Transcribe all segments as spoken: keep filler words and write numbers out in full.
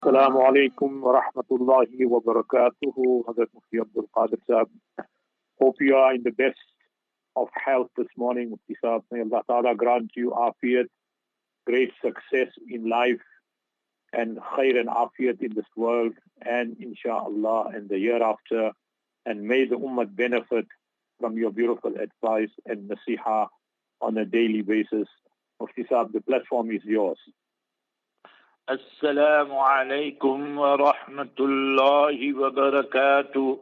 Assalamu alaikum wa rahmatullahi wa barakatuhu. Hazrat Mufti Abdul Qadir Sahib. Hope you are in the best of health this morning, Mufti Sahib. May Allah Ta'ala grant you afiyat, great success in life, and khair and afiyat in this world, and inshaAllah and the year after. And may the ummah benefit from your beautiful advice and nasiha on a daily basis. Mufti Sahib, the platform is yours. Assalamu alaikum wa rahmatullahi wa barakatuh.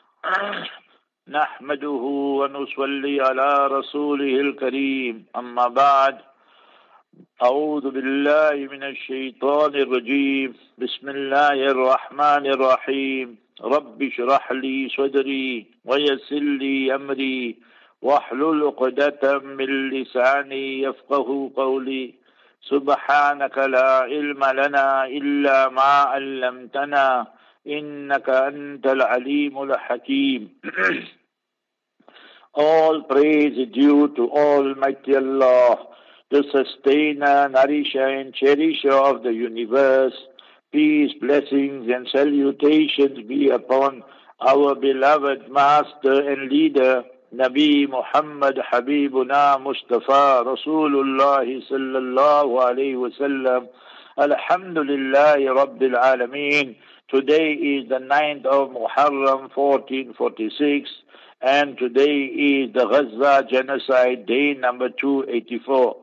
Nahmaduhu wa nusalli ala rasulihil kareem. Amma ba'd. A'udhu billahi minash shaitanir rajeem. Bismillahir rahmanir rahim. Rabbi shrah li sadri wa yassir li amri wahlul uqdatam min lisani yafqahu qawli. سبحانك لا علم لنا إلا ما علمتنا إنك أنت العليم الحكيم. All praise is due to Almighty Allah, the sustainer, nourisher and cherisher of the universe. Peace, blessings and salutations be upon our beloved master and leader, Nabi Muhammad Habibuna Mustafa Rasulullah sallallahu alayhi wa sallam. Alhamdulillahi Rabbil Alameen. Today is the ninth of Muharram fourteen forty-six, and today is the Gaza genocide day number two eighty-four.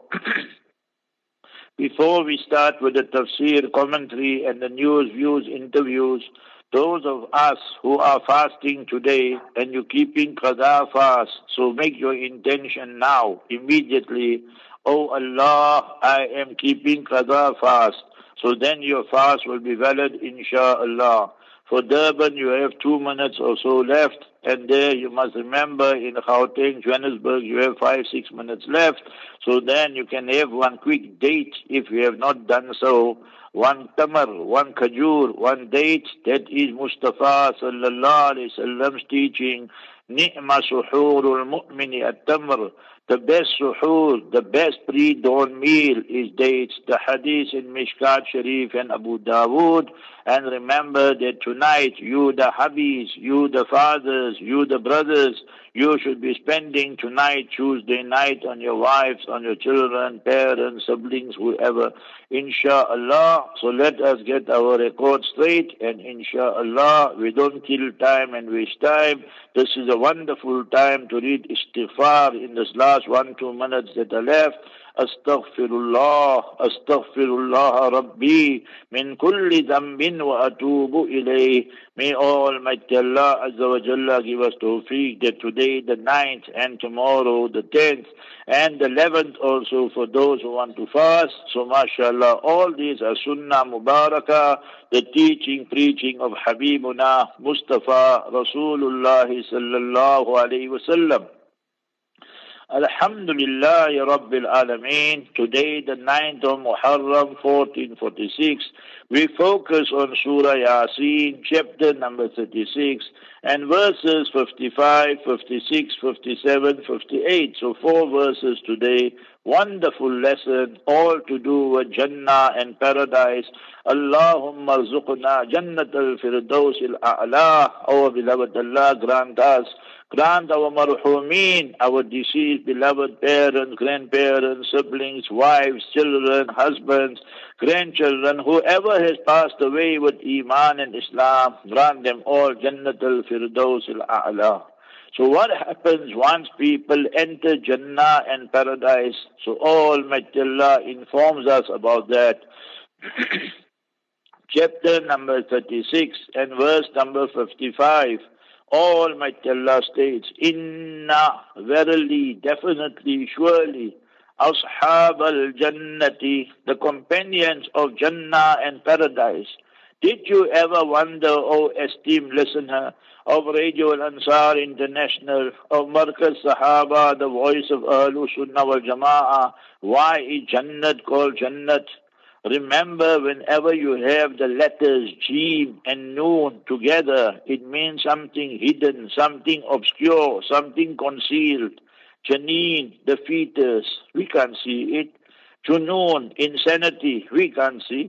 Before we start with the tafsir commentary and the news, views, interviews, those of us who are fasting today and you're keeping qada fast, so make your intention now, immediately. Oh Allah, I am keeping qada fast. So then your fast will be valid, insha'Allah. For Durban, you have two minutes or so left. And there you must remember in Gauteng, Johannesburg, you have five, six minutes left. So then you can have one quick date if you have not done so. One tamar, one kajur, one date, that is Mustafa sallallahu alayhi wasallam's teaching. Ni'ma suhurul mu'mini at-tamr. The best suhoor, the best pre-dawn meal is dates. The hadith in Mishkat Sharif and Abu Dawood. And remember that tonight, you the hubbies, you the fathers, you the brothers, you should be spending tonight, Tuesday night, on your wives, on your children, parents, siblings, whoever. Insha'Allah. So let us get our record straight, and insha'Allah, we don't kill time and waste time. This is a wonderful time to read istighfar in this last one, two minutes that are left. Astaghfirullah, Astaghfirullah Rabbi, min kulli dhanbin wa atubu ilayh. May Almighty Allah Azza wa Jalla give us tawfiq that today the ninth and tomorrow the tenth and the eleventh also for those who want to fast. So mashallah, all these are sunnah mubarakah, the teaching, preaching of Habibuna Mustafa Rasulullah sallallahu alayhi wa sallam. Alhamdulillah Rabbil Alameen. Today, the ninth of Muharram, fourteen forty-six, we focus on Surah Yasin, chapter number thirty-six, and verses fifty-five, fifty-six, fifty-seven, fifty-eight. So four verses today. Wonderful lesson, all to do with Jannah and paradise. Allahumma rzuqna Jannat al-Firdaus al-A'la. Our beloved Allah, grant us, grant our marhumeen, our deceased beloved parents, grandparents, siblings, wives, children, husbands, grandchildren, whoever has passed away with Iman and Islam, grant them all Jannat al-Firdaus al-A'la. So what happens once people enter Jannah and paradise? So Almighty Allah informs us about that. Chapter number thirty-six and verse number fifty-five. Almighty Allah states, Inna, verily, definitely, surely, Ashab al-Jannati, the companions of Jannah and paradise. Did you ever wonder, O esteemed listener of Radio Al-Ansar International, of Markaz Sahaba, the voice of Ahlul Sunnah wal Jama'ah, why is Jannat called Jannat? Remember, whenever you have the letters Jim and Noon together, it means something hidden, something obscure, something concealed. Janeen, the fetus, we can't see it. Junoon, insanity, we can't see.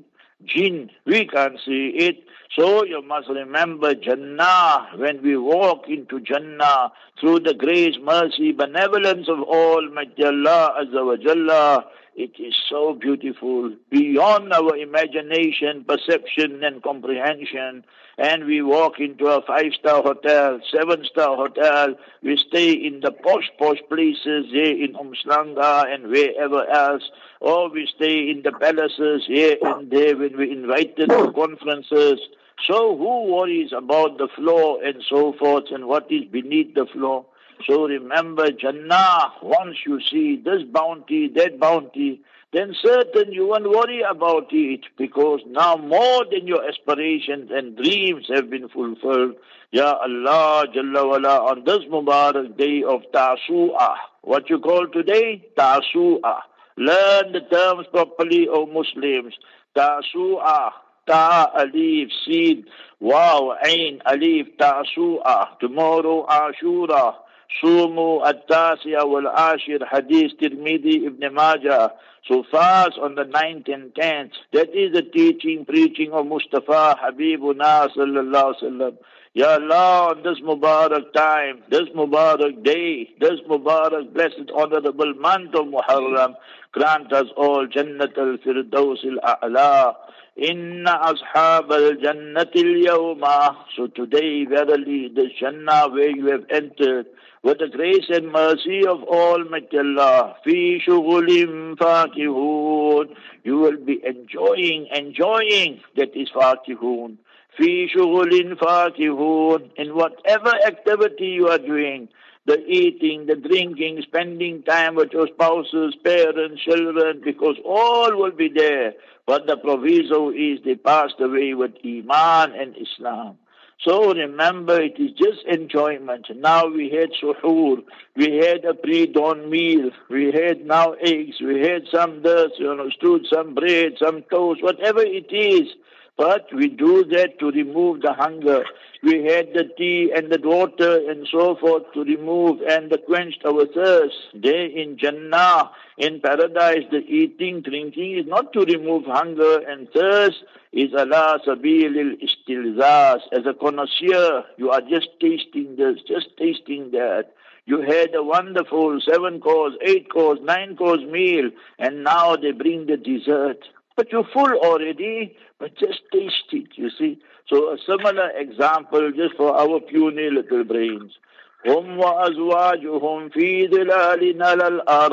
jinn. We can't see it. So you must remember Jannah. When we walk into Jannah through the grace, mercy, benevolence of Almighty Allah Azza wa Jalla, it is so beautiful, beyond our imagination, perception and comprehension. And we walk into a five-star hotel, seven-star hotel. We stay in the posh, posh places here in Umslanga and wherever else. Or we stay in the palaces here and there when we're invited to conferences. So who worries about the floor and so forth and what is beneath the floor? So remember Jannah, once you see this bounty, that bounty, then certain you won't worry about it, because now more than your aspirations and dreams have been fulfilled. Ya Allah Jalla wala, on this Mubarak day of Tasu'ah, what you call today? Tasu'ah. Learn the terms properly, O Muslims. Tasu'ah. Ta, alif, seed, wow, ain, alif, Tasu'ah. Tomorrow, Ashura. Sumu at-Tasi'a wal-Ashir, Hadith, Tirmidhi, Ibn Majah. So fast on the ninth and tenth. That is the teaching, preaching of Mustafa, Habibuna, sallallahu alaihi wasallam. Ya Allah, on this Mubarak time, this Mubarak day, this Mubarak blessed honorable month of Muharram, grant us all Jannat al-Firdaus al-A'la. Inna ashab al-Jannati al-Yawma. So today, verily, the Jannah where you have entered, with the grace and mercy of Almighty Allah, fi shughulin fakihun, you will be enjoying, enjoying, that is fakihun. Fi shughulin fakihun, in whatever activity you are doing, the eating, the drinking, spending time with your spouses, parents, children, because all will be there. But the proviso is they passed away with Iman and Islam. So remember, it is just enjoyment. Now we had suhoor, we had a pre-dawn meal, we had now eggs, we had some this, you know, stewed, some bread, some toast, whatever it is. But we do that to remove the hunger. We had the tea and the water and so forth to remove and to quench our thirst. There in Jannah, in paradise, the eating, drinking is not to remove hunger and thirst. Is ala sabilil istilzaz. As a connoisseur, you are just tasting this, just tasting that. You had a wonderful seven course, eight course, nine course meal, and now they bring the dessert. But you're full already, but just taste it, you see. So a similar example just for our puny little brains. هم وأزواجهم في ظلال على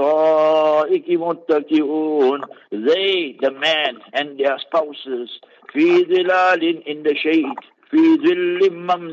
الأرائك متكئون. They, the man and their spouses, في ظلال, in the shade, في ظل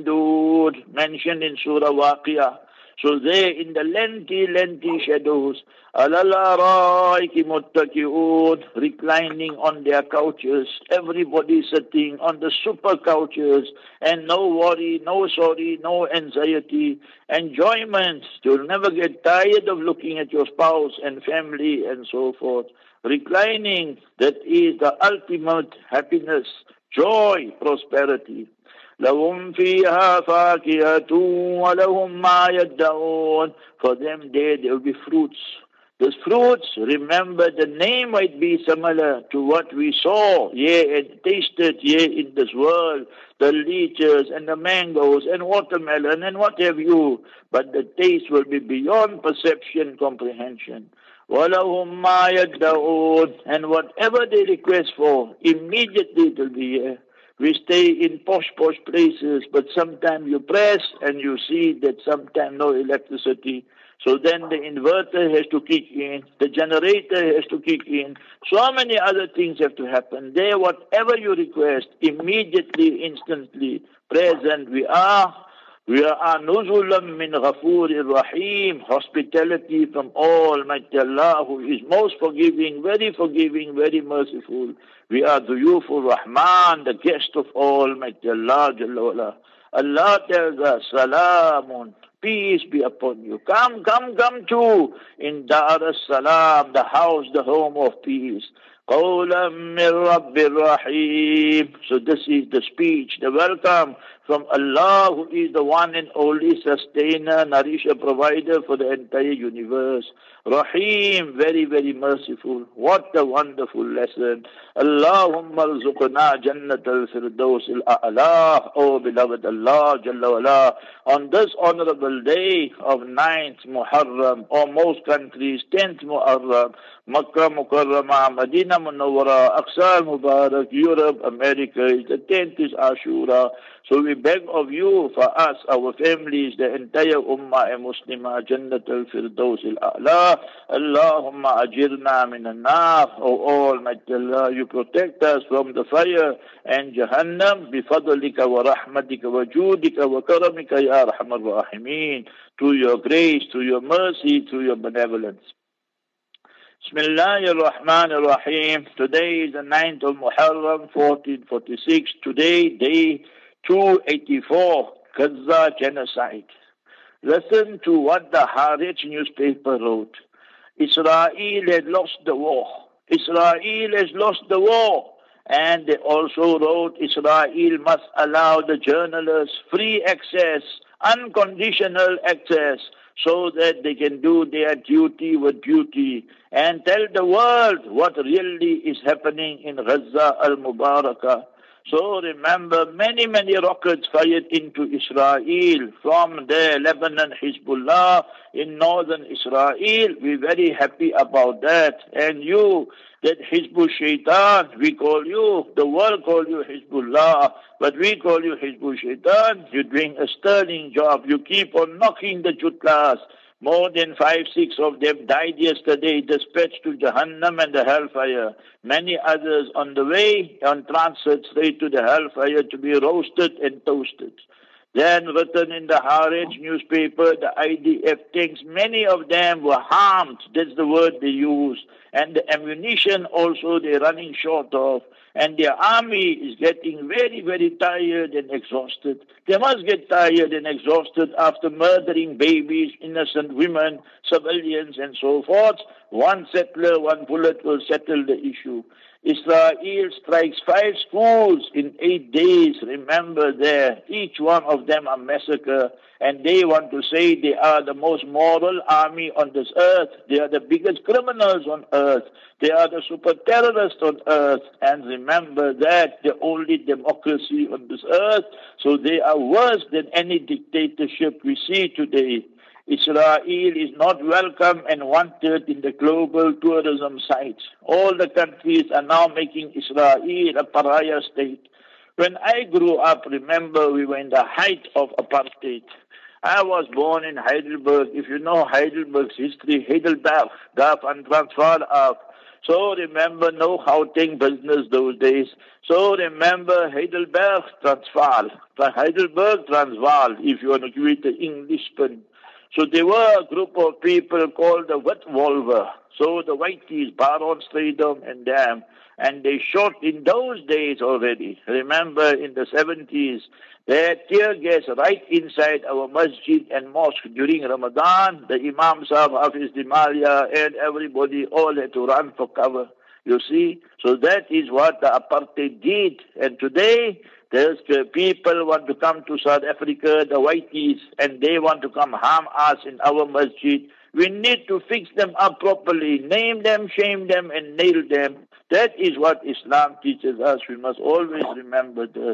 ممدود, mentioned in Surah Waqiyah. So they in the lengthy, lengthy shadows, على الأرائك متكئون, reclining on their couches, everybody sitting on the super couches, and no worry, no sorry, no anxiety, enjoyment. You'll never get tired of looking at your spouse and family and so forth. Reclining, that is the ultimate happiness, joy, prosperity. لهم فيها فاكهة ولهم ما يدعون. For them there, there will be fruits. Those fruits, remember, the name might be similar to what we saw, yeah, and tasted, yeah, in this world, the lychees and the mangoes and watermelon and what have you, but the taste will be beyond perception, comprehension. وَلَهُمْ مَا يَدَّعُونَ. And whatever they request for, immediately it will be here. We stay in posh, posh places, but sometimes you press and you see that sometimes no electricity. So then the inverter has to kick in, the generator has to kick in. So many other things have to happen. There, whatever you request, immediately, instantly, present we are. We are nuzulam min ghafurir rahim, hospitality from Almighty Allah, who is most forgiving, very forgiving, very merciful. We are duyufur Rahman, the guest of Almighty Allah Jalla wala. Allah tells us, Salamun, peace be upon you. Come, come, come to in Dar as Salam, the house, the home of peace. قولا من رب الرحيم. So this is the speech, the welcome from Allah, who is the one and only sustainer, nourisher, provider for the entire universe. Rahim, very, very merciful. What a wonderful lesson. Allahumma arzuqna jannat al-firdaus al-a'la. Oh beloved Allah, Jalla wala, on this honorable day of ninth Muharram, or most countries tenth Muharram, Makkah Mukarramah, Medina Munawwara, Aqsa Mubarak, Europe, America, is the tenth is Ashura. So we beg of you, for us, our families, the entire Ummah and Muslimah, Jannat al-Firdaus al-A'la. Allahumma ajirna min al-nar. O Almighty Allah, you protect us from the fire and Jahannam, bifadlika wa rahmatika wa judika wa karamika ya arhamar rahimin. Through your grace, through your mercy, through your benevolence. Bismillahir Rahmanir Rahim. Today is the ninth of Muharram, fourteen forty-six. Today, day two eighty-four, Gaza genocide. Listen to what the Haaretz newspaper wrote. Israel had lost the war. Israel has lost the war. And they also wrote, Israel must allow the journalists free access, unconditional access, so that they can do their duty with beauty and tell the world what really is happening in Gaza al-Mubarakah. So remember, many, many rockets fired into Israel from the Lebanon Hezbollah in northern Israel. We're very happy about that. And you, that Hizbul Shaitan, we call you, the world call you Hezbollah, but we call you Hizbul Shaitan. You're doing a sterling job. You keep on knocking the Jutlas. More than five, six of them died yesterday, dispatched to Jahannam and the hellfire. Many others on the way, on transit straight to the hellfire to be roasted and toasted. Then written in the Haaretz newspaper, the I D F tanks, many of them were harmed. That's the word they use. And the ammunition also they're running short of. And their army is getting very, very tired and exhausted. They must get tired and exhausted after murdering babies, innocent women, civilians, and so forth. One settler, one bullet will settle the issue. Israel strikes five schools in eight days. Remember there, each one of them a massacre. And they want to say they are the most moral army on this earth. They are the biggest criminals on earth. They are the super terrorists on earth. And remember that the only democracy on this earth. So they are worse than any dictatorship we see today. Israel is not welcome and wanted in the global tourism sites. All the countries are now making Israel a pariah state. When I grew up, remember, we were in the height of apartheid. I was born in Heidelberg. If you know Heidelberg's history, Heidelberg, gaf aan Transvaal af. So remember, no Gauteng business those days. So remember, Heidelberg, Transvaal. Heidelberg, Transvaal, if you want to give it the English spin. So there were a group of people called the Witwolver. So the Whiteys, Baron Stradom and them. And they shot in those days already. Remember in the seventies, they had tear gas right inside our masjid and mosque during Ramadan. The Imam Sahib, Hafiz Dimalia, and everybody all had to run for cover. You see? So that is what the apartheid did. And today, there's the people want to come to South Africa, the Whiteys, and they want to come harm us in our masjid. We need to fix them up properly, name them, shame them, and nail them. That is what Islam teaches us. We must always remember this.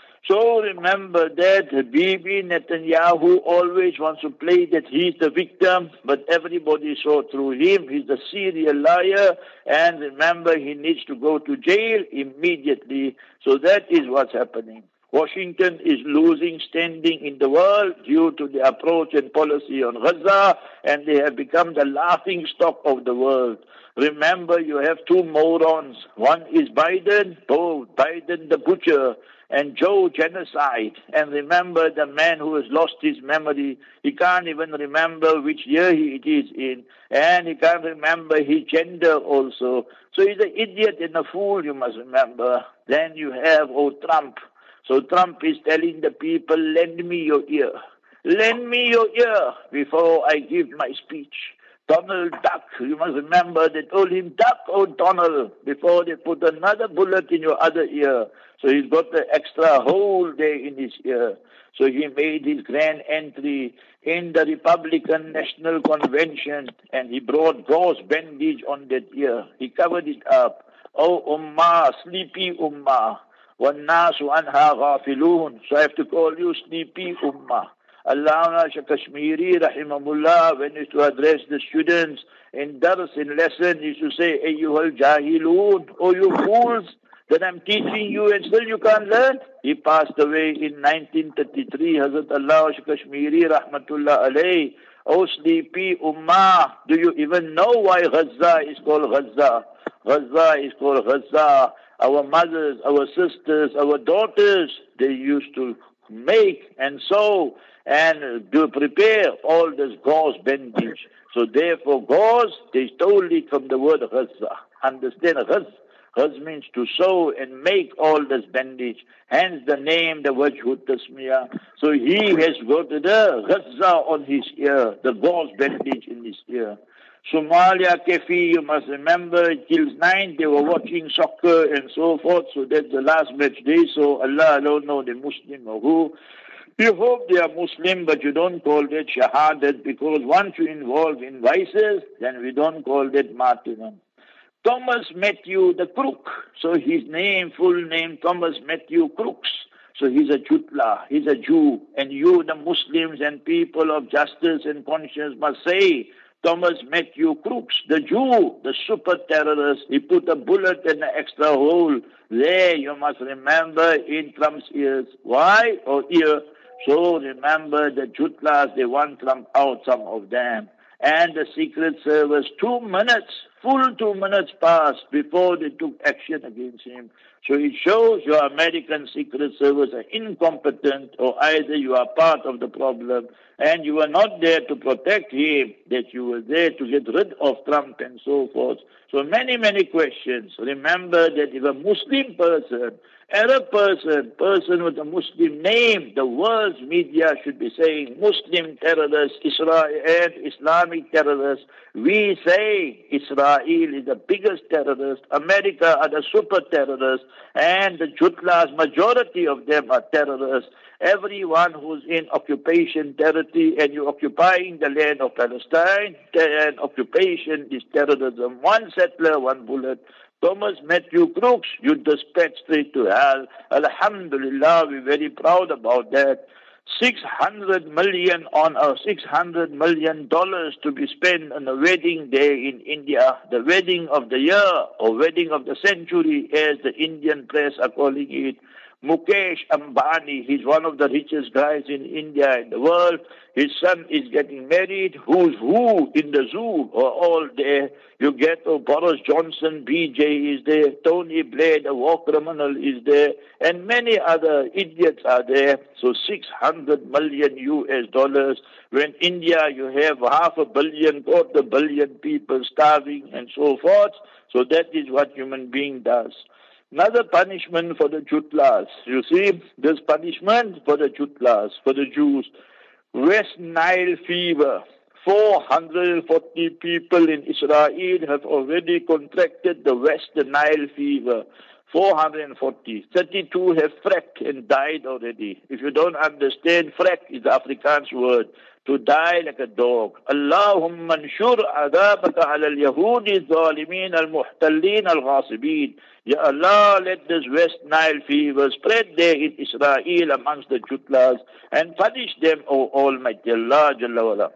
So remember that Bibi Netanyahu always wants to play that he's the victim, but everybody saw through him. He's the serial liar, and remember, he needs to go to jail immediately. So that is what's happening. Washington is losing standing in the world due to the approach and policy on Gaza, and they have become the laughing stock of the world. Remember, you have two morons. One is Biden, oh, Biden the butcher, and Joe genocide. And remember the man who has lost his memory. He can't even remember which year he it is in. And he can't remember his gender also. So he's an idiot and a fool, you must remember. Then you have, oh, Trump. So Trump is telling the people, lend me your ear. Lend me your ear before I give my speech. Donald Duck. You must remember they told him, duck, oh Donald, before they put another bullet in your other ear. So he's got the extra hole there in his ear. So he made his grand entry in the Republican National Convention and he brought gauze bandage on that ear. He covered it up. Oh Ummah, sleepy Ummah. وَالنَّاسُ عَنْهَا غَافِلُونَ. So I have to call you sleepy Ummah. Allama Shah Kashmiri, rahimahullah, when he used to address the students in dars, in lesson, he used to say, Ayyuhal Jahiloon, oh you fools, that I'm teaching you and still you can't learn. He passed away in nineteen thirty-three, Hazrat Allama Shah Kashmiri, rahmatullah alayh. Oh sleepy Ummah, do you even know why Gaza is called Gaza? Gaza is called Gaza. Our mothers, our sisters, our daughters, they used to make and sew and to prepare all this gauze bandage. So therefore gauze is totally from the word Gaza. Understand? Gaz. Gaz means to sew and make all this bandage. Hence the name, the Wajhut Tasmiyah. So he has got the Gaza on his ear, the gauze bandage in his ear. Somalia, Kefi, you must remember, till nine they were watching soccer and so forth. So that's the last match day. So Allah alone know the Muslim or who. You hope they are Muslim, but you don't call that shahadat, because once you involve in vices, then we don't call that martyrdom. Thomas Matthew the Crook. So his name, full name, Thomas Matthew Crooks. So he's a Jutla, he's a Jew. And you, the Muslims and people of justice and conscience, must say, Thomas Matthew Crooks, the Jew, the super terrorist, he put a bullet in an extra hole there, you must remember, in Trump's ears. Why? Or ear. So remember the Jutlas, they want Trump out, some of them. And the Secret Service, two minutes, full two minutes passed before they took action against him. So it shows your American Secret Service are incompetent, or either you are part of the problem and you were not there to protect him, that you were there to get rid of Trump and so forth. So many, many questions. Remember that if a Muslim person, Arab person, person with a Muslim name, the world's media should be saying Muslim terrorists, Israel and Islamic terrorists. We say Israel is the biggest terrorist, America are the super terrorists, and the Jutlas, majority of them are terrorists. Everyone who's in occupation territory and you're occupying the land of Palestine, and occupation is terrorism. One settler, one bullet. Thomas Matthew Crooks, you dispatched straight to hell. Alhamdulillah, we're very proud about that. six hundred million on a six hundred million dollars to be spent on a wedding day in India, the wedding of the year or wedding of the century, as the Indian press are calling it. Mukesh Ambani, he's one of the richest guys in India and the world. His son is getting married. Who's who in the zoo are all there. You get oh, Boris Johnson, B J is there. Tony Blair, the war criminal, is there. And many other idiots are there. So six hundred million U S dollars. When India, you have half a billion, quarter billion people starving and so forth. So that is what human being does. Another punishment for the Jutlas. You see, this punishment for the Jutlas, for the Jews. West Nile fever. four hundred forty people in Israel have already contracted the West Nile fever. four hundred forty. thirty-two have frack and died already. If you don't understand, frack is the Afrikaans word. To die like a dog. Allahumma anshur adabaka ala al-yahudi al-zalimin al-muhtallin al-ghasibin. Ya Allah, let this West Nile fever spread there in Israel amongst the Jutlas and punish them, O Almighty Allah Jalla wala.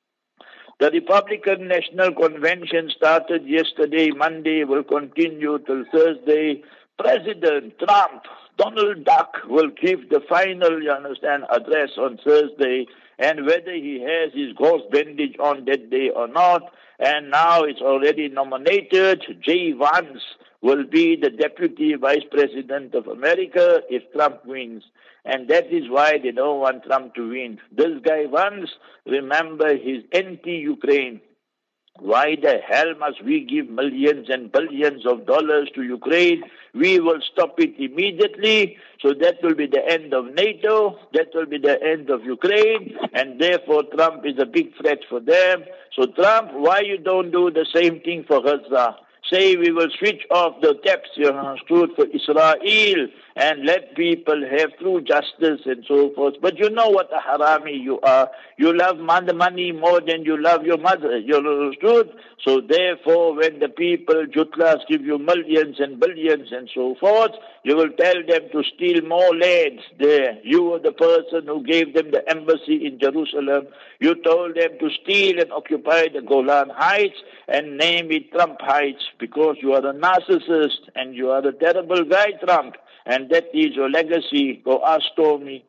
The Republican National Convention started yesterday, Monday, will continue till Thursday. President Trump, Donald Duck, will give the final, you understand, address on Thursday, and whether he has his gauze bandage on that day or not. And now it's already nominated. Jay Vance will be the Deputy Vice President of America if Trump wins. And that is why they don't want Trump to win. This guy Vance, remember, he's anti-Ukraine. Why the hell must we give millions and billions of dollars to Ukraine? We will stop it immediately. So that will be the end of NATO. That will be the end of Ukraine. And therefore Trump is a big threat for them. So Trump, why you don't do the same thing for Gaza? Say we will switch off the taps, you know, for Israel and let people have true justice and so forth. But you know what a harami you are. You love money more than you love your mother. You understood? So therefore, when the people, Jutlas, give you millions and billions and so forth, you will tell them to steal more lands there. You were the person who gave them the embassy in Jerusalem. You told them to steal and occupy the Golan Heights and name it Trump Heights because you are a narcissist and you are a terrible guy, Trump. And that is your legacy. Go ask Tommy.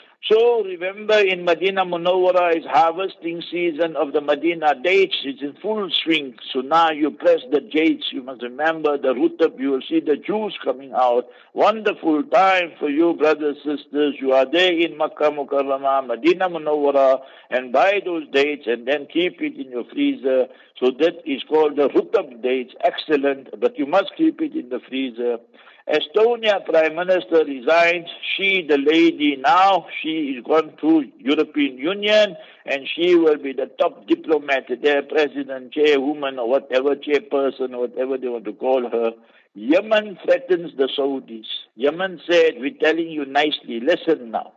So remember, in Medina Munawwara is harvesting season of the Medina dates. It's in full swing. So now you press the dates. You must remember the rutab. You will see the juice coming out. Wonderful time for you, brothers, sisters. You are there in Makkah Mukarramah, Medina Munawwara, and buy those dates and then keep it in your freezer. So that is called the rutab dates. Excellent, but you must keep it in the freezer. Estonia Prime Minister resigned. She, the lady now, she is gone to European Union and she will be the top diplomat there, president, chairwoman or whatever, chairperson or whatever they want to call her. Yemen threatens the Saudis. Yemen said, we're telling you nicely, listen now.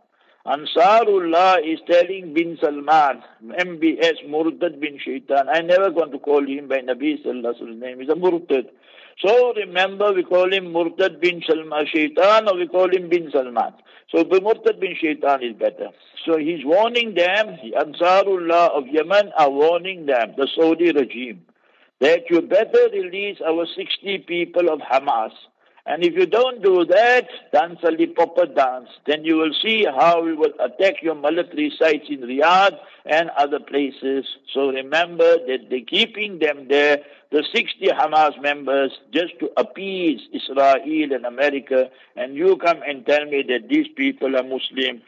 Ansarullah is telling bin Salman, M B S, Murtad bin Shaitan. I never going to call him by Nabi Sallallahu Alaihi Wasallam's name. He's a Murtad. So remember, we call him Murtad bin Salman Shaitan or we call him bin Salman. So Murtad bin Shaitan is better. So he's warning them, the Ansarullah of Yemen are warning them, the Saudi regime, that you better release our sixty people of Hamas. And if you don't do that, dance a proper dance, then you will see how we will attack your military sites in Riyadh and other places. So remember that they're keeping them there, the sixty Hamas members, just to appease Israel and America. And you come and tell me that these people are Muslim.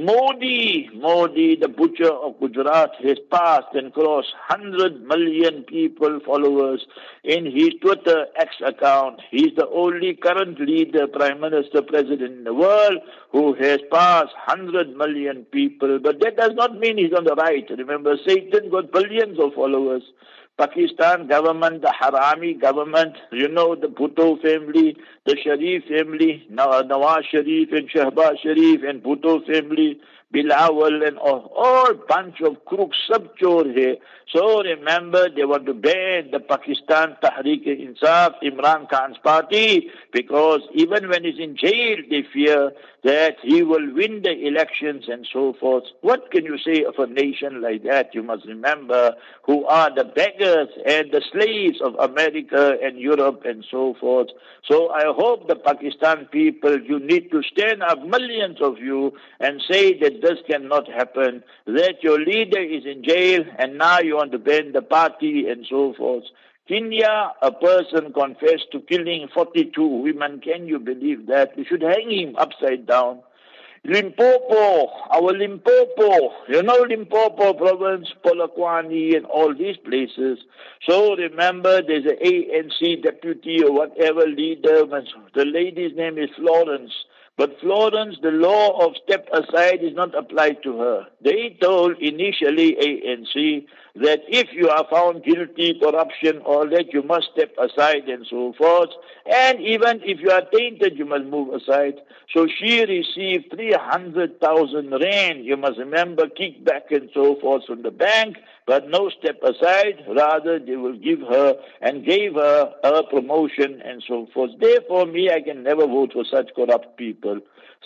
Modi, Modi, the butcher of Gujarat, has passed and crossed one hundred million people, followers in his Twitter X account. He's the only current leader, prime minister, president in the world who has passed one hundred million people. But that does not mean he's on the right. Remember, Satan got billions of followers. Pakistan government, the Harami government, you know, the Bhutto family, the Sharif family, Nawaz Sharif and Shahbaz Sharif and Bhutto family, Bilawal and all, all bunch of crooks, sab chor hai. So remember, they want to ban the Pakistan Tehreek-e-Insaf, Imran Khan's party, because even when he's in jail, they fear that he will win the elections and so forth. What can you say of a nation like that? You must remember, who are the beggars and the slaves of America and Europe and so forth. So I hope the Pakistan people, you need to stand up, millions of you, and say that this cannot happen, that your leader is in jail and now you want to ban the party and so forth. Kenya, a person confessed to killing forty-two women. Can you believe that? We should hang him upside down. Limpopo, our Limpopo, you know Limpopo province, Polokwane and all these places. So remember, there's an A N C deputy or whatever leader. The lady's name is Florence. But Florence, the law of step aside is not applied to her. They told initially A N C that if you are found guilty, corruption, or that you must step aside and so forth. And even if you are tainted, you must move aside. So she received three hundred thousand rand, you must remember, kickback and so forth from the bank, but no step aside. Rather, they will give her and gave her a promotion and so forth. Therefore, me, I can never vote for such corrupt people.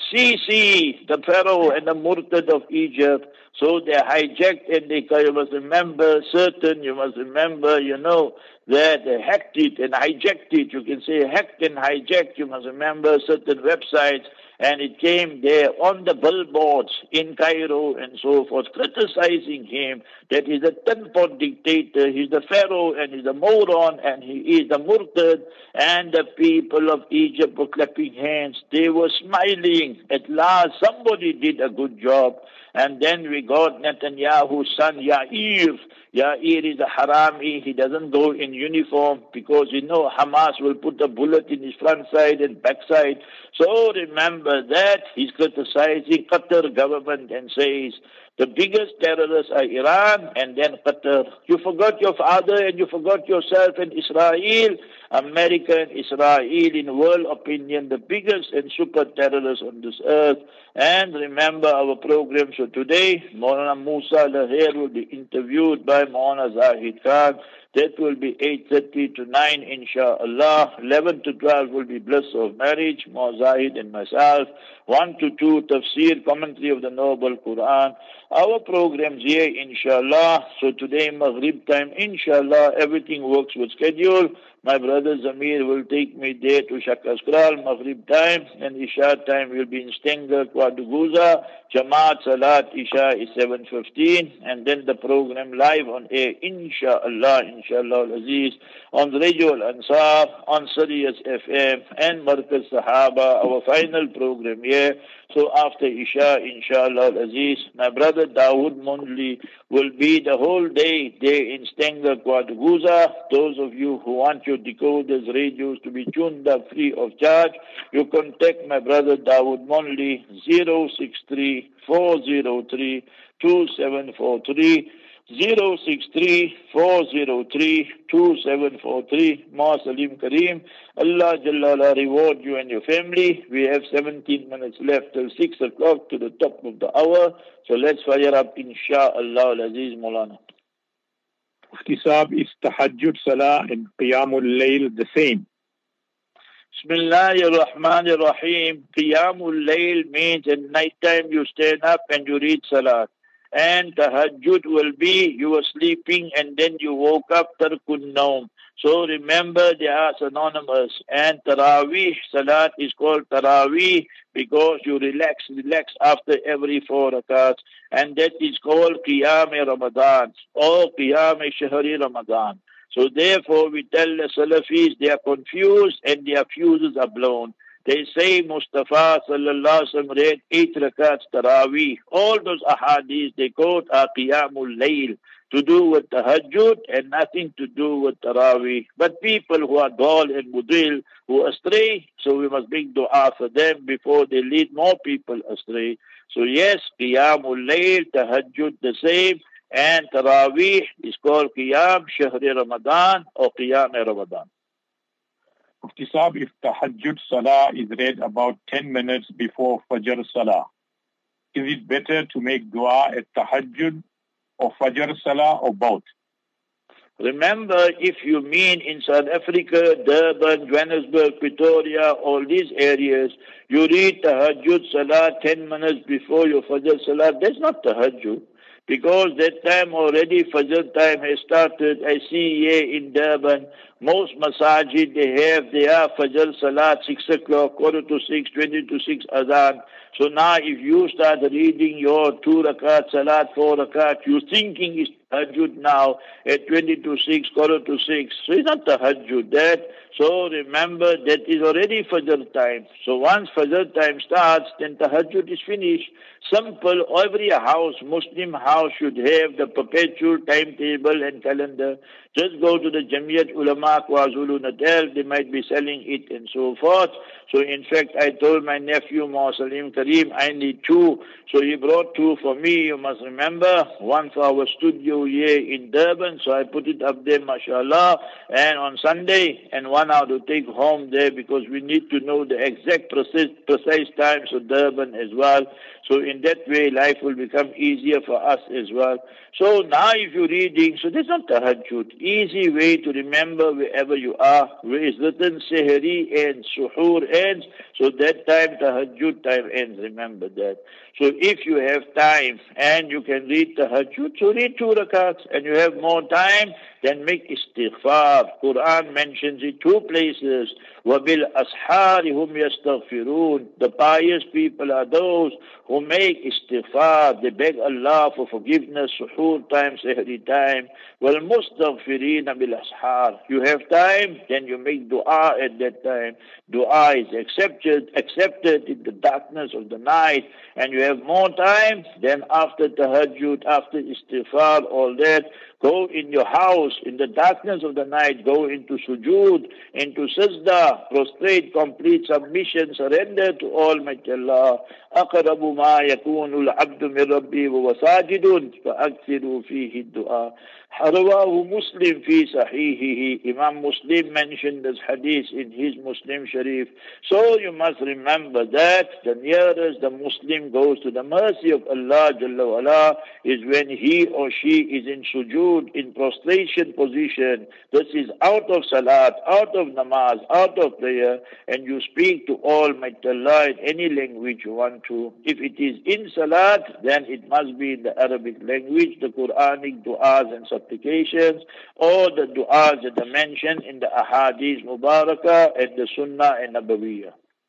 Sisi, the Pharaoh and the Murtad of Egypt, so they hijacked and they, you must remember, certain, you must remember, you know, that they hacked it and hijacked it. You can say hacked and hijacked, you must remember, certain websites, and it came there on the billboards in Cairo and so forth, criticizing him that he's a ten-pot dictator, he's the Pharaoh and he's a moron and he is the Murtad. And the people of Egypt were clapping hands. They were smiling. At last, somebody did a good job. And then we got Netanyahu's son, Yair. Yair is a harami. He doesn't go in uniform because you know Hamas will put a bullet in his front side and back side. So remember that. He's criticizing Qatar government and says the biggest terrorists are Iran and then Qatar. You forgot your father and you forgot yourself and Israel. America and Israel, in world opinion, the biggest and super terrorists on this earth. And remember our program. So today, Maulana Musa Lahir will be interviewed by Maulana Zahid Khan. That will be eight thirty to nine, inshallah. eleven to twelve will be bliss of marriage, Maulana Zahid and myself. one to two, tafsir, commentary of the Noble Quran. Our programs here, inshallah. So today, Maghrib time, inshallah, everything works with schedule. My brother Zamir will take me there to Shakaskral, Maghrib time, and Isha time will be in Stenger, Kwaduguza. Jamaat Salat Isha is seven fifteen, and then the program live on air, inshallah, inshallah al-Aziz, on Radio Al-Ansar, on Sirius F M, and Markaz Sahaba, our final program here. So after Isha, inshallah al-Aziz, my brother Dawood Mondli will be the whole day there in Stenger, Kwaduguza. Those of you who want your decoders, radios to be tuned up free of charge, you contact my brother Dawood Mondli, zero six three, four zero three, two seven four three, zero six three, four zero three, two seven four three. Ma Salim Kareem. Allah Jalla Allah reward you and your family. We have seventeen minutes left till six o'clock to the top of the hour. So let's fire up, inshaAllah al-Aziz Maulana. Mufti Saab, is Tahajjud Salah and Qiyamul Layl the same? Bismillahir Rahmanir Rahim. Qiyamul Layl means at night time you stand up and you read Salat. And Tahajjud will be you were sleeping and then you woke up, Tarkun Naum. So remember they are synonymous. And Taraweeh Salat is called Taraweeh because you relax, relax after every four rakats. And that is called Qiyam Ramadan or Qiyam Shahri Ramadan. So therefore we tell the Salafis they are confused and their fuses are blown. They say Mustafa sallallahu alaihi wasallam read eight rakats Taraweeh. All those ahadith they quote are Qiyamul Layl, to do with Tahajjud and nothing to do with Taraweeh. But people who are dull and mudil, who astray, so we must make dua for them before they lead more people astray. So yes, Qiyamul Layl, Tahajjud the same, and Taraweeh is called Qiyam Shahri Ramadan or Qiyam Ramadan. Mufti Saab, if Tahajjud Salah is read about ten minutes before Fajr Salah, is it better to make dua at Tahajjud or Fajr Salah or both? Remember, if you mean in South Africa, Durban, Johannesburg, Pretoria, all these areas, you read Tahajjud Salah ten minutes before your Fajr Salah, that's not Tahajjud. Because that time already Fajr time has started. I see here in Durban, most masajid, they have their Fajr Salat, six o'clock, quarter to six, twenty to six Adhan. So now if you start reading your two rakat Salat, four rakat, you're thinking it's Tahajjud now at twenty to six, quarter to six. So it's not Tahajjud that. So remember that is already Fajr time. So once Fajr time starts, then Tahajjud is finished. Simple, every house, Muslim house should have the perpetual timetable and calendar. Just go to the Jamiyat Ulama KwaZulu Natal, they might be selling it and so forth. So in fact, I told my nephew, Maulana Salim Kareem, I need two. So he brought two for me, you must remember. One for our studio here in Durban, so I put it up there, mashallah, and on Sunday, and one I will take home there because we need to know the exact precise, precise times of Durban as well. So in that way, life will become easier for us as well. So now if you're reading, so that's not Tahajjud. Easy way to remember wherever you are, where it's written Sehri ends, Suhoor ends, so that time Tahajjud time ends, remember that. So if you have time and you can read Tahajjud, so read two rakats, and you have more time, then make istighfar. Quran mentions it two places. وَبِالْأَسْحَارِ هُمْ يَسْتَغْفِرُونَ. The pious people are those who make istighfar. They beg Allah for forgiveness, suhoor time, sehri time. وَالْمُسْتَغْفِرِينَ بِالْأَسْحَارِ. You have time, then you make dua at that time. Dua is accepted, accepted in the darkness of the night, and you have more time, then after tahajjud, after istighfar, all that, go in your house, in the darkness of the night, go into sujood, into sajda, prostrate, complete submission, surrender to Almighty Allah. أَقْرَبُ مَا يَكُونُ الْعَبْدُ مِنْ رَبِّهِ وَهُوَ سَاجِدٌ فَأَكْثِرُوا فِيهِ الدُّعَاءَ. رواه Muslim fi sahihihi. Imam Muslim mentioned this hadith in his Muslim Sharif. So you must remember that the nearest the Muslim goes to the mercy of Allah Jalla wa Ala is when he or she is in sujood, in prostration position. This is out of salat, out of namaz, out of prayer, and you speak to Almighty Allah in any language you want to. If it is in salat, then it must be in the Arabic language, the Quranic du'as and supplications, or the du'as that are mentioned in the Ahadith Mubarakah and the Sunnah and Nabawiyah.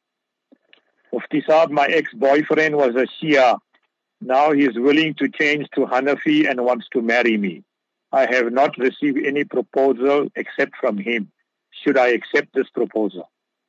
Mufti Saab, my ex-boyfriend was a Shia. Now he is willing to change to Hanafi and wants to marry me. I have not received any proposal except from him. Should I accept this proposal?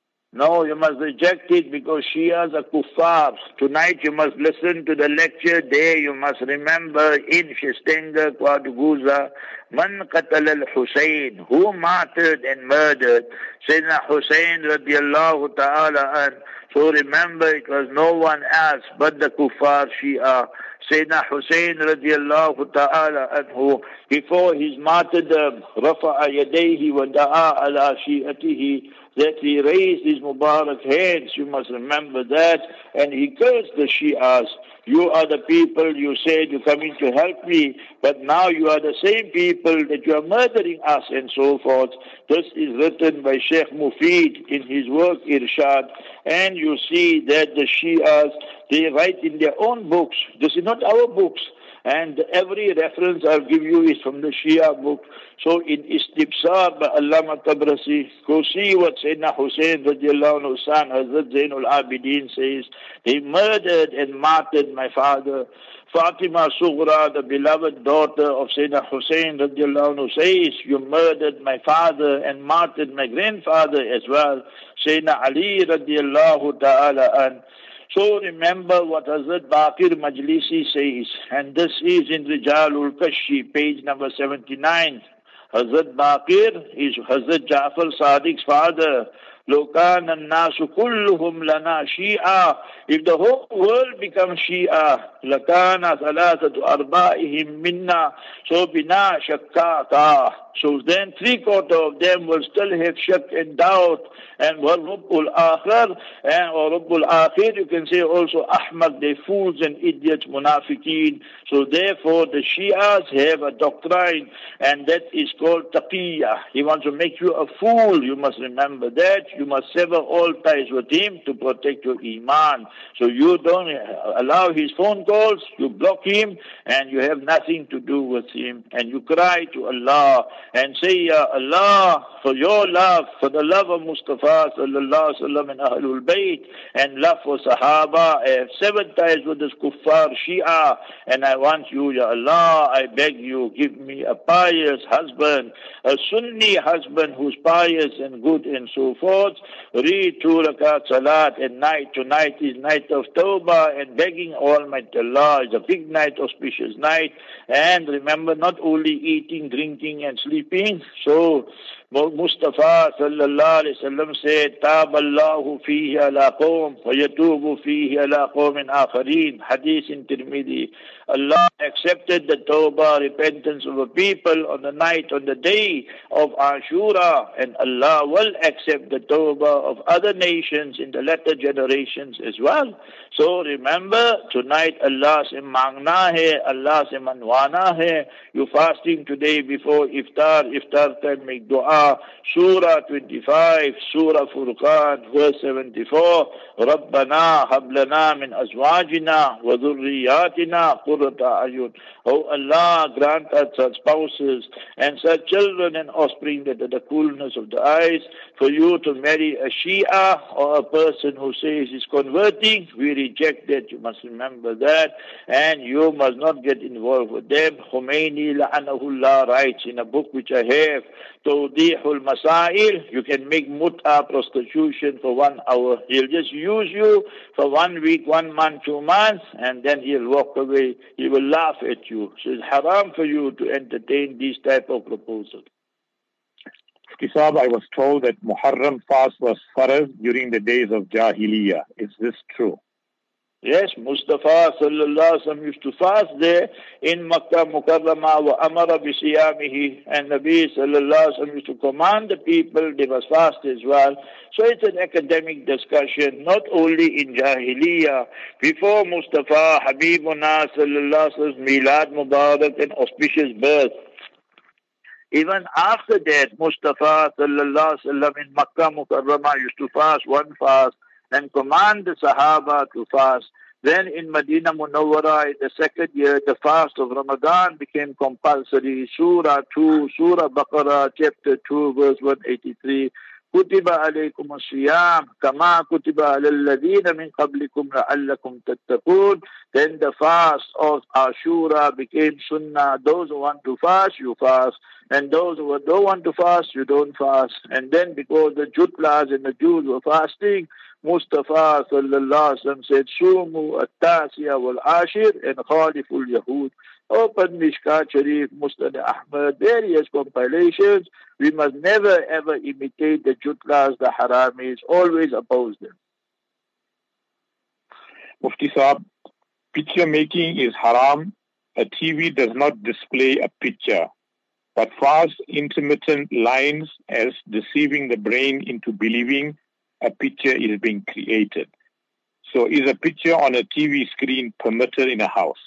No, you must reject it because Shias are kuffar. Tonight you must listen to the lecture. There you must remember in Shistenga Quadguza, Man qatal al-Husayn, who martyred and murdered Sayyidina Hussain radiallahu ta'ala an. So remember it was no one else but the kuffar Shia. Sayyidina Hussain radiallahu ta'ala anhu, before his martyrdom, rafa'a yadayhi wa da'a ala shi'atihi, that he raised his Mubarak hands, you must remember that, and he cursed the Shias. You are the people, you said you're coming to help me, but now you are the same people that you are murdering us and so forth. This is written by Sheikh Mufid in his work Irshad, and you see that the Shias, they write in their own books. This is not our books. And every reference I'll give you is from the Shia book. So in Istibsar by Allama Tabrasi, go see what Sayyidina Hussain radiallahu anhu son, Hazrat Zainul Abidin says. He murdered and martyred my father. Fatima Sughra, the beloved daughter of Sayyidina Hussain radiallahu anhu says, you murdered my father and martyred my grandfather as well. Sayyidina Ali radiallahu ta'ala an. So remember what Hazrat Baqir Majlisi says, and this is in Rijalul Kashi, page number seventy-nine. Hazrat Baqir is Hazrat Jafar Sadiq's father. Lokan an-nasu kulluhum lana Shia. If the whole world becomes Shia, lakana thalathatu arba'ihim minna. So bina shakkata. So then three quarter of them will still have shak and doubt. And Rabbul Akhir, and or Rabbul Akhir, you can say also Ahmad, they fools and idiots, munafiqeen. So therefore the Shias have a doctrine, and that is called taqiyya. He wants to make you a fool. You must remember that. You must sever all ties with him to protect your iman. So you don't allow his phone calls, you block him, and you have nothing to do with him. And you cry to Allah and say, Ya Allah, for your love, for the love of Mustafa sallallahu alaihi wasallam and Ahlul Bayt, and love for Sahaba, I have seven ties with this kuffar Shia, and I want you, Ya Allah, I beg you, give me a pious husband, a Sunni husband who's pious and good and so forth. Read two rakat salat at night. Tonight is night of Tawbah, and begging Almighty Allah is a big night, auspicious night. And remember, not only eating, drinking and sleeping. So Mustafa sallallahu alaihi wasallam said, Taballahu fihi ala qawm wa yatubu fihi ala qawmin akharin. Hadith in Tirmidhi. Allah accepted the tawbah, repentance of a people on the night, on the day of Ashura, and Allah will accept the tawbah of other nations in the latter generations as well. So remember, tonight Allah se mangna hai, Allah se manwana hai. You fasting today before iftar, iftar time make dua. Surah twenty-five, Surah Furqan, verse seventy-four. Rabbana hablana min azwajina wa dhurriyatina qurrata ayun. Oh Allah, grant us such spouses and such children and offspring that are the coolness of the eyes. For you to marry a Shia or a person who says he's converting, we reject that. You must remember that, and you must not get involved with them. Khomeini la'anahullah writes in a book which I have, Tawdi' Tanqihul Masail, you can make mut'a, prostitution, for one hour. He'll just use you for one week, one month, two months, and then he'll walk away. He will laugh at you. So it's haram for you to entertain these type of proposals. Kisab, I was told that Muharram fast was farz during the days of Jahiliyyah. Is this true? Yes, Mustafa sallallahu alaihi wasallam used to fast there in Makkah Mukarramah wa amara bi siyamihi, and Nabi sallallahu alaihi wasallam used to command the people, they must fast as well. So it's an academic discussion, not only in Jahiliyyah. Before Mustafa Habibuna sallallahu alaihi wasallam Milad Mubarak and auspicious birth, even after that, Mustafa sallallahu alaihi wasallam in Makkah Mukarramah used to fast one fast and command the Sahaba to fast. Then in Medina Munawwara, in the second year, the fast of Ramadan became compulsory. Surah two, Surah Baqarah, chapter two, verse one eighty-three. Kutiba alaykum as-siyam, kama kutiba alal ladina min qablikum la'allakum tattaqun. Then the fast of Ashura became sunnah. Those who want to fast, you fast. And those who don't want to fast, you don't fast. And then because the Jutlas and the Jews were fasting, Mustafa sallallahu alaihi wasallam said, Sumu at-tasiya wal-ashir and khaliful yahud. Open Mishkat Sharif, Musnad Ahmad, various compilations. We must never ever imitate the Jutlas, the Haramis, always oppose them. Mufti Saab, picture making is haram. A T V does not display a picture, but fast intermittent lines as deceiving the brain into believing a picture is being created. So is a picture on a T V screen permitted in a house?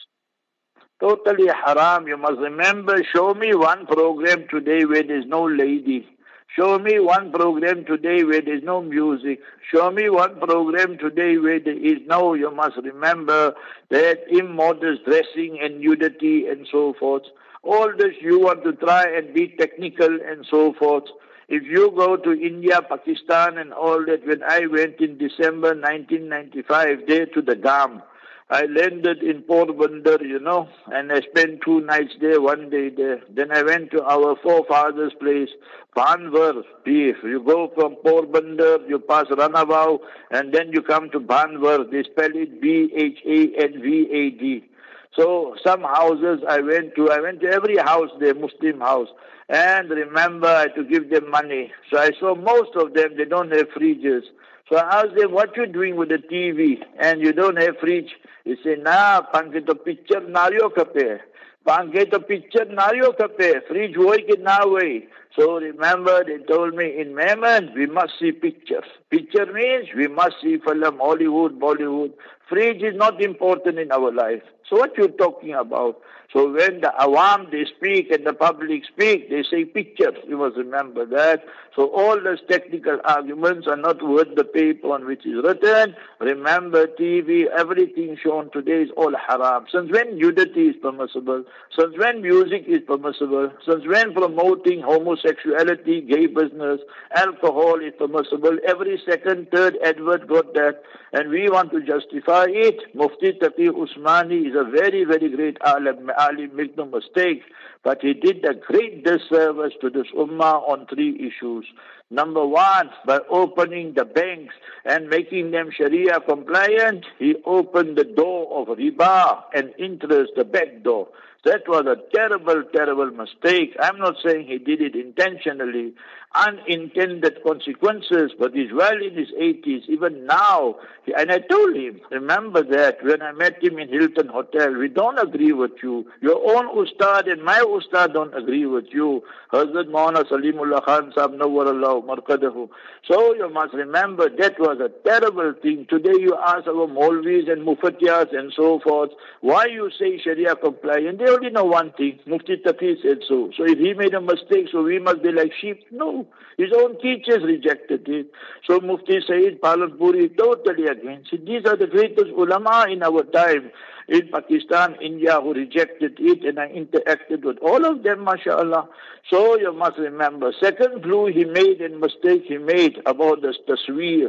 Totally haram. You must remember, show me one program today where there's no lady. Show me one program today where there's no music. Show me one program today where there is no, you must remember that immodest dressing and nudity and so forth. All this you want to try and be technical and so forth. If you go to India, Pakistan and all that, when I went in December nineteen ninety-five there to the Gam, I landed in Porbandar, you know, and I spent two nights there, one day there. Then I went to our forefathers' place, Banvar, Beef. You go from Porbandar, you pass Ranavav, and then you come to Banvar. They spell it B H A N V A D. So some houses I went to, I went to every house there, Muslim house. And remember, I had to give them money. So I saw most of them, they don't have fridges. So I asked them, what you doing with the T V? And you don't have fridge? He said, nah, panke to picture nario kape. Panke to picture nario kape. Fridge hoy ke na hoy. So remember, they told me, in Mehman, we must see pictures. Picture means we must see film, Hollywood, Bollywood. Fridge is not important in our life. So what you talking about? So when the awam, they speak and the public speak, they say pictures. You must remember that. So all those technical arguments are not worth the paper on which is written. Remember, T V, everything shown today is all haram. Since when nudity is permissible? Since when music is permissible? Since when promoting homosexuality, gay business, alcohol is permissible? Every second, third advert got that. And we want to justify it. Mufti Taqi Usmani is a very, very great alim. Ali make no mistake, but he did a great disservice to this ummah on three issues. Number one, by opening the banks and making them Sharia compliant, he opened the door of riba and interest, the back door. That was a terrible, terrible mistake. I'm not saying he did it intentionally. Unintended consequences, but he's well in his eighties, even now. And I told him, remember that when I met him in Hilton Hotel, we don't agree with you. Your own ustad and my ustad don't agree with you. Hazrat Maulana Salimullah Khan Sahib Nawwarallahu Marqadahu. So you must remember that was a terrible thing. Today you ask our Maulvis and Mufatiyas and so forth, why you say Sharia compliant? They only know one thing. Mufti Taqi said so. So if he made a mistake, so we must be like sheep? No. His own teachers rejected it. So Mufti Saeed Palanpuri totally against it. These are the greatest ulama in our time, in Pakistan, India, who rejected it, and I interacted with all of them, mashallah. So you must remember, second clue he made and mistake he made about the tasweer.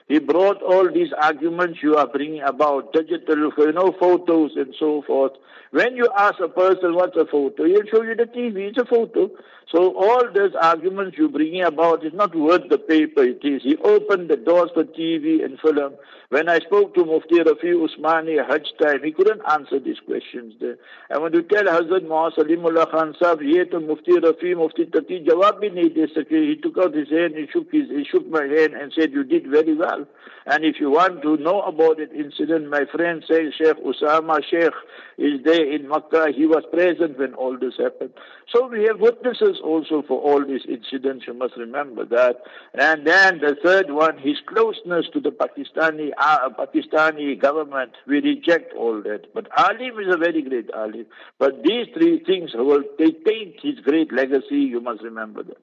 He brought all these arguments you are bringing about, digital, you know, photos and so forth. When you ask a person what's a photo, he'll show you the T V, it's a photo. So all these arguments you're bringing about is not worth the paper it is. He opened the doors for T V and film. When I spoke to Mufti Rafi Usmani Hajj time, he couldn't answer these questions there. And when you tell Hazrat Muhammad Salimullah Khan Sahib, ye to Mufti Rafi, Mufti Taqi, jawab bhi nahi de sake. He took out his hand, he shook, his, he shook my hand and said, you did very well. And if you want to know about that incident, my friend says Sheikh Usama Sheikh is there in Makkah. He was present when all this happened. So we have witnesses also for all these incidents. You must remember that. And then the third one, his closeness to the Pakistani uh, Pakistani government. We reject all that. But Alim is a very great Alim. But these three things, will they taint his great legacy. You must remember that.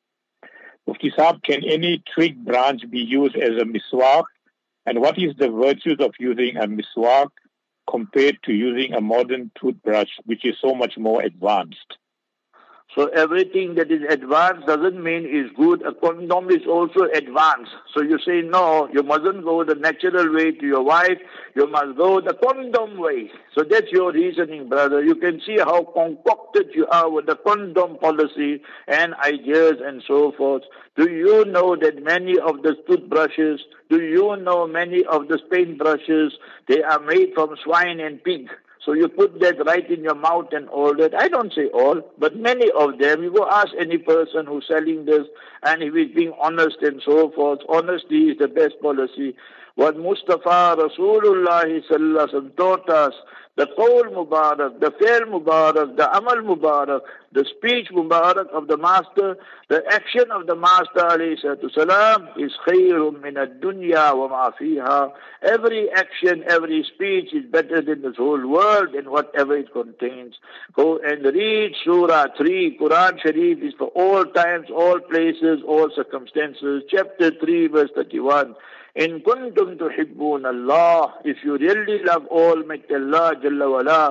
Mufti Saab, can any twig branch be used as a miswak? And what is the virtues of using a miswak compared to using a modern toothbrush, which is so much more advanced? So everything that is advanced doesn't mean is good. A condom is also advanced. So you say, no, you mustn't go the natural way to your wife. You must go the condom way. So that's your reasoning, brother. You can see how concocted you are with the condom policy and ideas and so forth. Do you know that many of the toothbrushes, do you know many of the paint brushes, they are made from swine and pig? So you put that right in your mouth and all that. I don't say all, but many of them. You go ask any person who's selling this, and if he's being honest and so forth. Honesty is the best policy. What Mustafa Rasulullah sallallahu alaihi wasallam taught us, the qawl mubarak, the fail mubarak, the amal mubarak, the speech mubarak of the master, the action of the master alayhi salatu salam is khayrun min ad-dunya wa ma fiha. Every action, every speech is better than this whole world and whatever it contains. Go and read Surah three. Quran Sharif is for all times, all places, all circumstances. Chapter three, verse thirty-one. In kuntum tuhibbun Allah, if you really love Almighty Allah Jalla wala,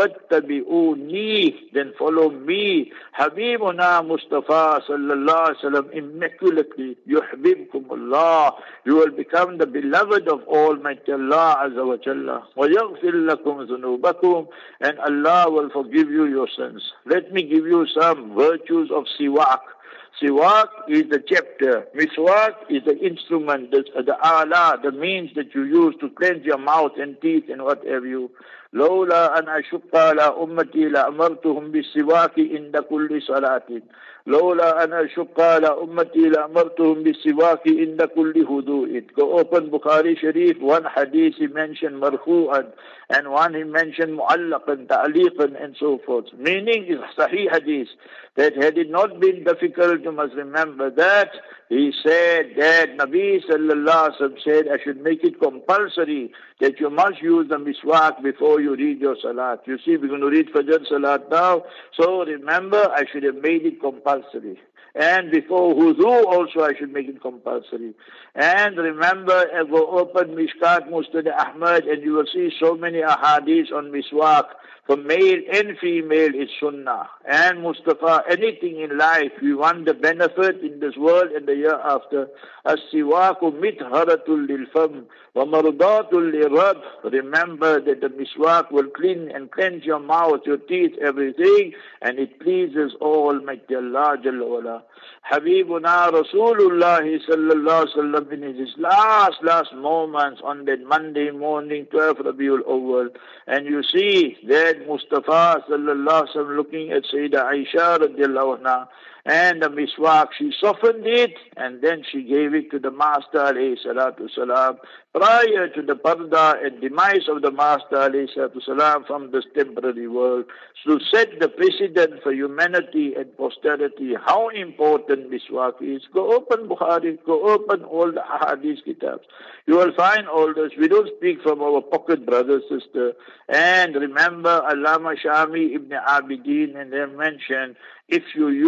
fattabi'uni, then follow me. Habibuna Mustafa sallallahu alaihi wasallam immaculately, yuhibbukum Allah. You will become the beloved of Almighty Allah Azza wa Jalla. Wa yaghfir lakum dhunubakum, and Allah will forgive you your sins. Let me give you some virtues of siwak. Siwak is the chapter. Miswak is the instrument, the, the ala, the means that you use to cleanse your mouth and teeth and what have you. لولا أن أشق على أمتي لأمرتهم بالسواك عند كل صلاة. لولا أن أشق على أمتي لأمرتهم بالسواك عند كل هدوء. Go open Bukhari Sharif, one hadith he mentioned marfu'an, and one he mentioned mu'allaqan, ta'liqan, and so forth. Meaning is sahih hadith, that had it not been difficult, you must remember that he said that Nabi sallallahu alaihi wasallam said, I should make it compulsory that you must use the miswak before you read your salat. You see, we're going to read Fajr salat now. So remember, I should have made it compulsory. And before wudu also I should make it compulsory. And remember, go open Mishkat Musnad Ahmad and you will see so many ahadith on miswak. For male and female is sunnah. And Mustafa, anything in life, we want the benefit in this world and the year after. As-siwaku mithharatul lil-fam wa mardatul lil-rab. Remember that the miswak will clean and cleanse your mouth, your teeth, everything, and it pleases Almighty Allah Jalla wala. Habibuna Rasulullah sallallahu alaihi wasallam in his last, last moments on that Monday morning, twelfth Rabiul Awwal, and you see that Mustafa sallallahu alaihi wasallam looking at Sayyidah Aisha radiallahu anha, and the miswak, she softened it and then she gave it to the Master alayhi salatu salam prior to the parda and demise of the Master alayhi salatu salam from this temporary world, to set the precedent for humanity and posterity how important miswak is. Go open Bukhari, go open all the ahadith kitabs. You will find all this. We don't speak from our pocket, brother, sister. And remember, Allama Shami Ibn Abidin, and they mentioned, if you use the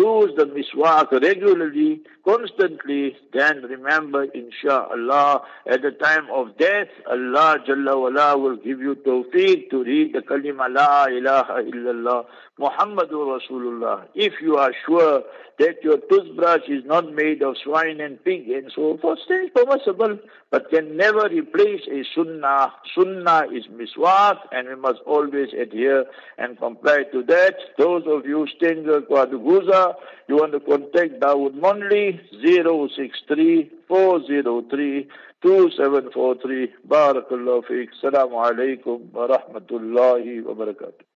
the miswak regularly, constantly, then remember, insha'Allah, at the time of death, Allah Jalla wala will give you tawfiq to read the kalima La ilaha illallah Muhammadur Rasulullah. If you are sure that your toothbrush is not made of swine and pig and so forth, then it's permissible, but can never replace a sunnah. Sunnah is miswak, and we must always adhere and comply to that. Those of you staying in Kwaduguza, you want to contact Dawood Monli, zero six three, four zero three, two seven four three. Barakallahu feek. Assalamu alaikum wa rahmatullahi wa barakatuh.